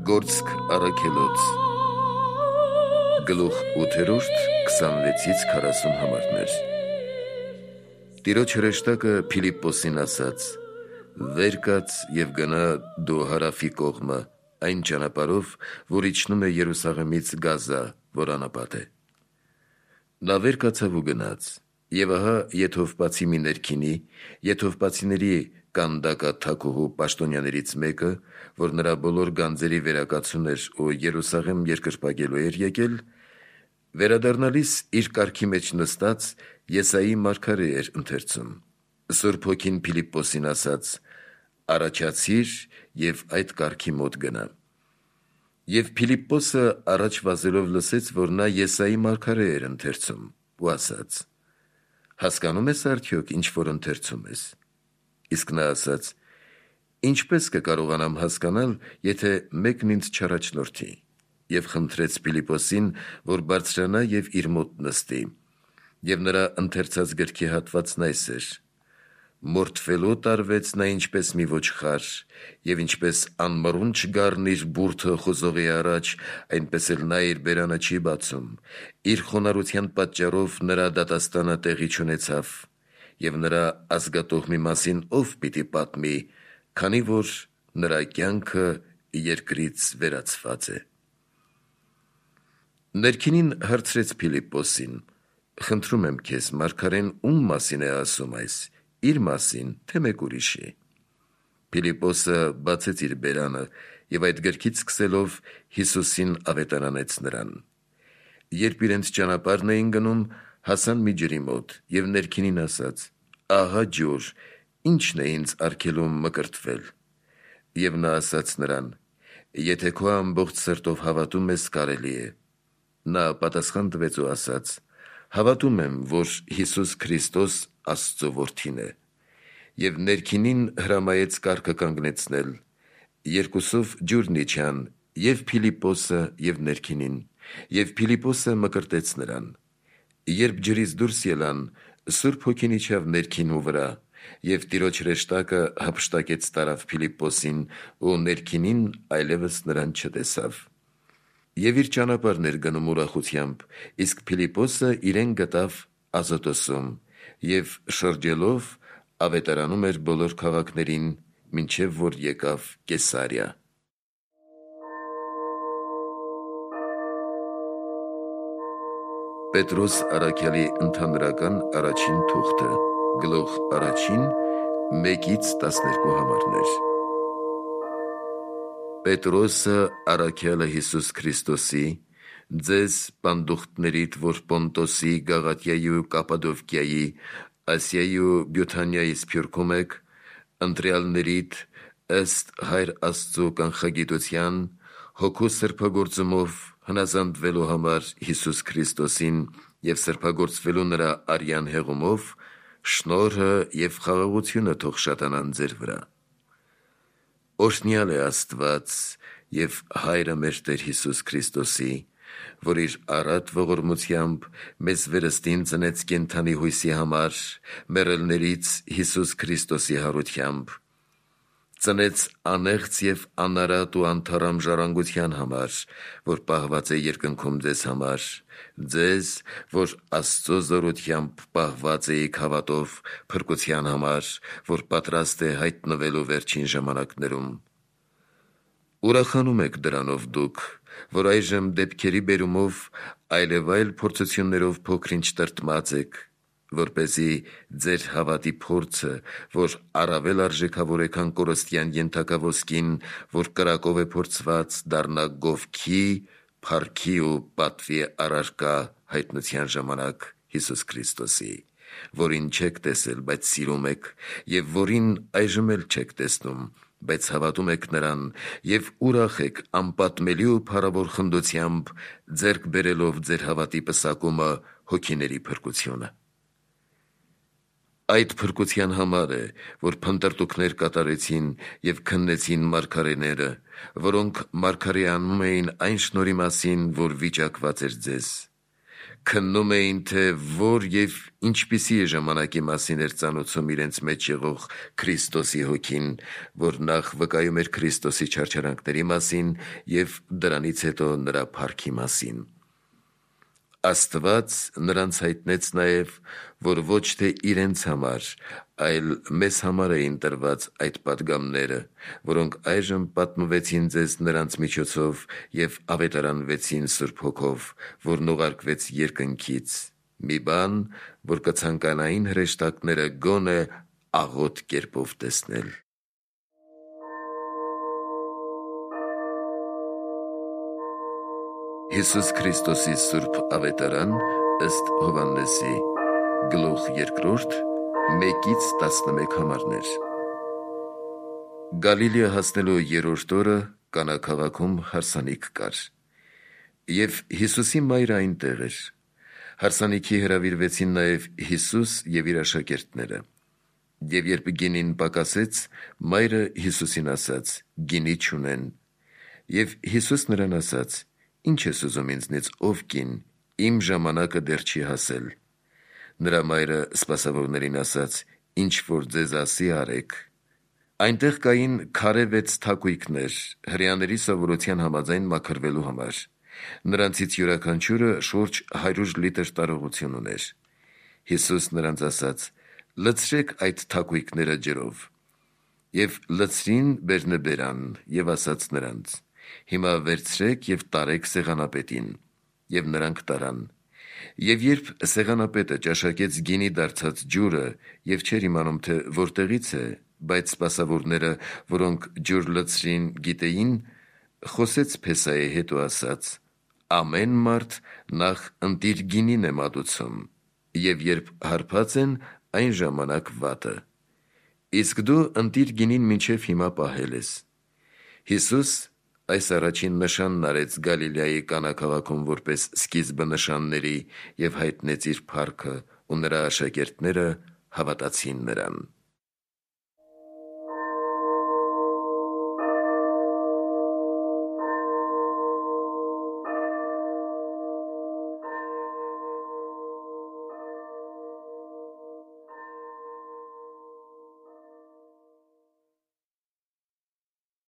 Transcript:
Գործք առաքելոց Գլուխ 8-րդ 26-ից 40 համարներ Տիրոջ հրեշտակը Փիլիպպոսին ասաց. «Վեր կաց և գնա դու հարավի կողմը, այն ճանապարհով, որ իջնում է Երուսաղեմից Գազա, որ անապատ է»։ Նա վեր կացավ ու գնաց, և ահա Եթովպացի մի ներքինի, Եթովպացիների կանդակա թագուհու պաշտոնյաներից մեկը, որ նրա բոլոր գանձերի վերակացուն էր ու Երուսաղեմ երկրպագելու էր եկել, վերադառնալիս իր կառքի մեջ նստած Եսայի մարգարե էր ընթերցում։ Սուրբ Հոգին Փիլիպպոսին ասաց. «Առաջացիր և այդ կառքի մոտ գնա»։ Եվ Փիլիպպոսը առաջ վազելով լսեց, որ նա Եսայի մարգարե էր ընթերցում, ու ասաց. «Հասկանո՞ւմ ես արդյոք, ինչ որ ընթերցում ես»։ Իսկ նա ասաց. «Ինչպե՞ս կկարողանամ հասկանալ, եթե մեկն ինձ չառաջնորդի»։ Եվ խնդրեց Փիլիպպոսին, որ բարձրանա և իր մոտ նստի։ Եվ նրա ընթերցած գրքի հատվածն այս էր. «Մորթվելու տարվեց նա ինչպես մի ոչխար, և ինչպես անմռունչ գառն իր բուրդը խոզողի առաջ, այնպես էլ նա իր բերանը չի բացում. իր խոնարհության պատճառով նրա դատաստանը տեղի չունեցավ, և նրա ազգատոհմի մասին ով պիտի պատմի, քանի որ նրա կյանքը երկրից վերացված է»։ Ներքինին հարցրեց Փիլիպպոսին. «Խնդրում եմ քեզ, մարգարեն ում մասին է ասում այս, իր մասին, թե մեկ ուրիշի»։ Փիլիպպոսը բացեց իր բերանը և այդ գրքից սկսելով Հիսուսին ավետարանեց նրան։ Երբ իրենց ճանապարհն էին գնում, հասան մի ջրի մոտ, և ներքինին ասաց. «Ահա ջուր, ի՞նչն է ինձ արգելում մկրտվել»։ Եվ նա ասաց նրան. «Եթե քո ամբողջ սրտով հավատում ես, կարելի է»։ Նա պատասխան տվեց ու ասաց. «Հավատում եմ, որ Հիսուս Քրիստոս Աստծո Որդին է»։ Եվ ներքինին հրամայեց կառքը կանգնեցնել։ Երկուսով ջուրն իջան, և Փիլիպպոսը, և ներքինին, և Փիլիպպոսը մկրտեց նրան։ Երբ ջրից դուրս ելան, Սուրբ Հոգին իջավ ներքինու վրա, և Տիրոջ հրեշտակը հափշտակեց տարավ Փիլիպպոսին, ու ներքինին այլևս նրան չտեսավ։ Եվ իր ճանապարհն էր գնում ուրախությամբ, իսկ Փիլիպպոսը իրեն գտավ Ազոտոսում, և շրջելով ավետարանում էր բոլոր քաղաքներին, մինչև որ եկավ Կեսարիա։ Պետրոս առաքյալի ընդհանրական առաջին թուղթը, գլուխ 1, 1-12 համարներ։ Պետրոսը, առաքյալը Հիսուս Քրիստոսի, ձեզ պանդուխտներիդ, որ Պոնտոսի, Գաղատիայի ու Կապադովկիայի, Ասիայի ու Բյութանիայի սփյուռքում եք, ընտրյալներիդ, ըստ Հայր Աստծու կանխագիտության, Հոգու սրբագործումով հնազանդվելու համար Հիսուս Քրիստոսին և սրբագործվելու նրա արյան հեղումով, շնորհը և խաղաղությունը թող շատանան ձեր վրա։ Օրհնյալ է Աստված և Հայրը մեր Տեր Հիսուս Քրիստոսի, որ իր առատ ողորմությամբ մեզ վերստին ծնեց կենդանի հույսի համար, մեռելներից Հիսուս Քրիստոսի հարությամբ, ծնեց անեղծ և անարատ ու անթառամ ժառանգության համար, որ պահված է երկնքում ձեզ համար, ձեզ, որ Աստծո զորությամբ պահված էիք հավատով փրկության համար, որ պատրաստ է հայտնվելու վերջին ժամանակներում։ Ուրախանում եք դրանով դուք, որ այժմ դեպքերի բերումով այլևայլ փորձություններով փոքր-ինչ տրտմած եք, որպեսզի ձեր հավատի փորձը, որ առավել արժեքավոր է, քան կորստյան ենթակա ոսկին, որ կրակով է փորձված, դառնա գովքի, փառքի ու պատվի առարկա հայտնության ժամանակ Հիսուս Քրիստոսի, որին չեք տեսել, բայց սիրում եք, և որին այժմ էլ չեք տեսնում, բայց հավատում եք նրան, և ուրախ եք անպատմելի ու փառավոր խնդությամբ, ձեռք բերելով ձեր հավատի պսակումը հոգիների փրկությունը։ Այդ փրկության համար է, որ փնտրտուքներ կատարեցին և քննեցին մարգարեները, որոնք մարգարեանում էին այն շնորհի մասին, որ վիճակված էր ձեզ։ Քննում էին, թե որ և ինչպիսի է ժամանակի մասին էր ծանոթում իրենց մեջ եղող Քրիստոսի հոգին, որ նախ վկայում էր Քրիստոսի չարչարանքների մասին և դրանից հետո նրա փառքի մասին։ Աստված նրանց հայտնեց նաև, որ ոչ թե իրենց համար, այլ մեզ համար էին տրված այդ պատգամները, որոնք այժմ պատմվեցին ձեզ նրանց միջոցով և ավետարանվեցին Սուրբ Հոգով, որն ուղարկվեց երկնքից, մի բան, որ կցանկանային հրեշտակները գոնե աղոտ կերպով տեսնել։ Հիսուս Քրիստոսի Սուրբ Ավետարան ըստ Հովհաննեսի, գլուխ 2, 1-11 համարներ։ Գալիլեա հասնելու երրորդ օրը Կանա քաղաքում հարսանիք կար, և Հիսուսի մայրը այնտեղ էր։ Հարսանիքի հրավիրվեցին նաև Հիսուս և իր աշակերտները։ Եվ երբ գինին պակասեց, մայրը Հիսուսին ասաց. «Գինի չունեն»։ Եվ Հիսուս նրան ասաց. «Ի՞նչ ես ուզում ինձնից, ով կին, իմ ժամանակը դեռ չի հասել»։ Նրա մայրը սպասավորներին ասաց. «Ինչ որ ձեզ ասի, արեք»։ Այնտեղ կային քարե 6 թակույկներ, հրեաների սովորության համաձայն մաքրվելու համար։ Նրանցից յուրաքանչյուրը շուրջ 100 լիտր տարողություն ուներ։ Հիսուս նրանց ասաց. «Լցրեք այդ թակույկները ջրով»։ Եվ լցրին բերնբերան և ասաց նրանց. «Հիմա վերցրեք և տարեք սեղանապետին»։ Եվ նրանք տարան։ Եվ երբ սեղանապետը ճաշակեց գինի դարձած ջուրը և չէր իմանում, թե որտեղից է, բայց սպասավորները, որոնք ջուր լցրին, գիտեին, խոսեց փեսայի հետ ու ասաց. «Ամեն մարդ նախ ընտիր գինին է մատուցում, և երբ հարբած են, այն ժամանակ վատը։ Իսկ դու ընտիր գինին մինչև հիմա պահել ես»։ Հիսուս այս առաջին նշանն արեց Գալիլեայի Կանա քաղաքում որպես սկիզբը նշանների և հայտնեց իր փառքը, ու նրա աշակերտները հավատացին նրան։